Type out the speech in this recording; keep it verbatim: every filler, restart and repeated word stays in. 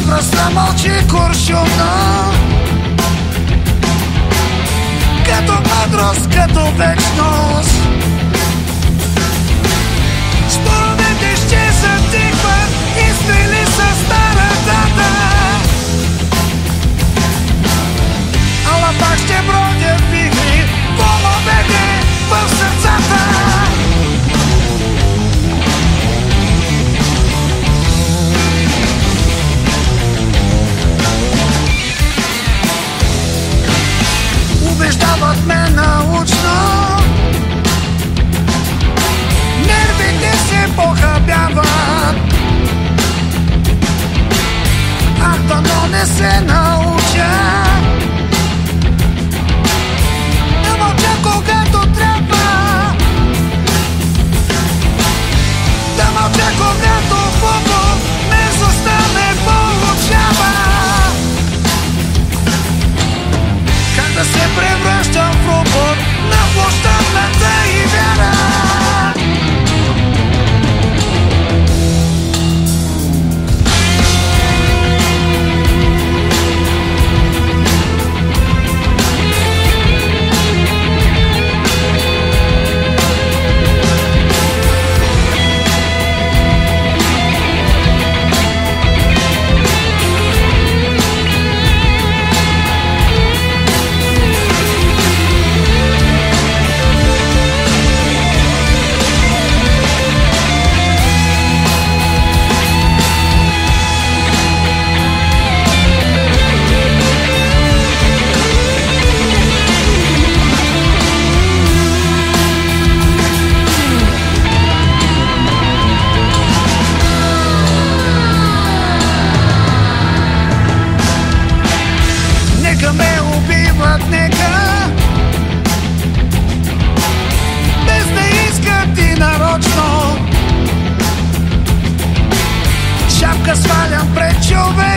Възрастта мълчи куршумно, като мъдрост, като вечност. Спомените ще затихват, изстрели с стара дата, ала пак ще бродят вихри, половете в сърцата. Убеждават ме научно, нервите се похабяват. Ах, дано не се науча да мълча, когато трябва, да мълча, когато хубаво мерзостта ме получава. Как да се превръщам в робот на площадната и вяра. Нека ме убиват, нека, без да искат и нарочно. Шапка свалям пред човек,